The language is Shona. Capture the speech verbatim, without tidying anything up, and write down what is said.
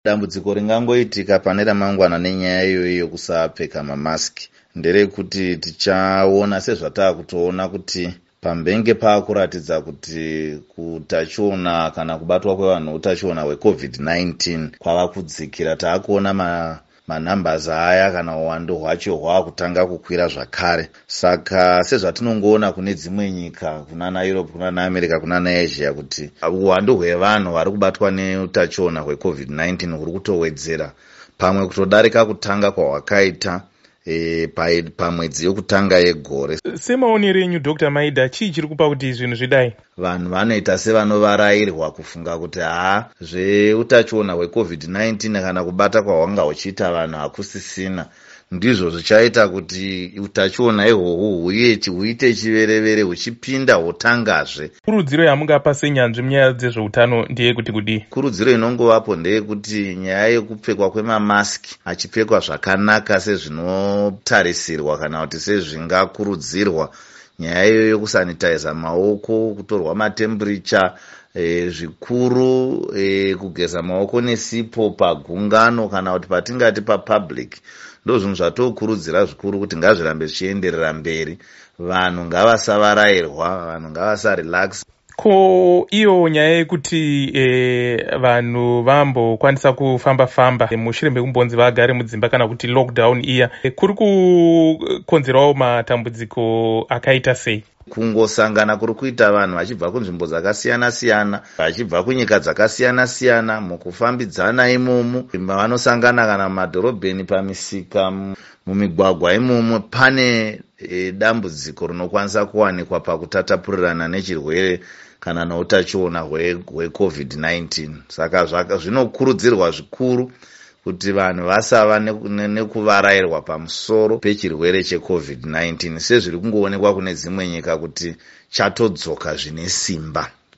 Dambudziko ringangoitika pane ramangwana nenyaya iyoyi yokusapfeka mamasiki nderekuti tichaona sezvatakutoona kuti pambenge paakuratidza kuti kutachiona kana kubatwa kwevanhu utachiona hwecovid nineteen kwava kudzikira. Taakuona ma manambers aya kana uwandu hwacho hwaakutanga kukwira zvakare. Saka sezvatinongoona kune dzimwe nyika kunana Europe, kunana America, kunana Asia kuti uwandu hwevanhu vari kubatwa neutachiona hwecovid nineteen huri kutowedzera, pamwe kutodarika kutanga kwahwakaita E, pamwedzi yokutanga yegore. Semaonero enyu Doctor Maida, chii chiri kupa kuti zvinhu zvidai? Vanhu vanoita sevanovarairwa kufunga kuti haa, zveutachiona hwecovid nineteen kana kubata kwahwanga huchiita vanhu hakusisina. Ndizvo zvichaita kuti utachiona ihwohwo huite chiverevere huchipinda hutangazve. Kurudziro yamungapa senyanzvi munyaya dzezveutano ndeyekuti kudii? Kurudziro inongovapo ndeyekuti nyaya yekupfekwa kwemamasiki achipfekwa zvakanaka sezvinotarisirwa kana kuti sezvingakurudzirwa, nyaya iyo yokusanitiza maoko, kutorwa matemburicha, e, zvikuru e, kugeza maoko nesipo pagungano kana kuti patingati papublic. Ndo zvinhu zvatokurudzira zvikuru kuti ngazvirambe zvichienderera mberi. Vanhu ngavasavarairwa, vanhu ngavasarelax. Ko iyo nyaya yekuti e, vanhu vambokwanisa kufamba-famba mushure mekumbonzi vagare mudzimba kana kuti lockdown iya, e, kuri kukonzerawo matambudziko akaita sei? Kungosangana kuri kuita vanhu vachibva kunzvimbo dzakasiyana-siyana, vachibva kunyika dzakasiyana-siyana, mukufambidzana imomo, vanosangana kana mumadhorobheni, pamisika, mumigwagwa imomo, pane e, dambudziko rinokwanisa kuwanikwa pakutatapurirana nechirwere kana neutachiona hwecovid nineteen. Saka zvinokurudzirwa zvikuru kuti vanhu vasava nekuvarairwa pamusoro pechirwere checovid nineteen sezviri kungoonekwa kune dzimwe nyika kuti chatodzoka zvine simba.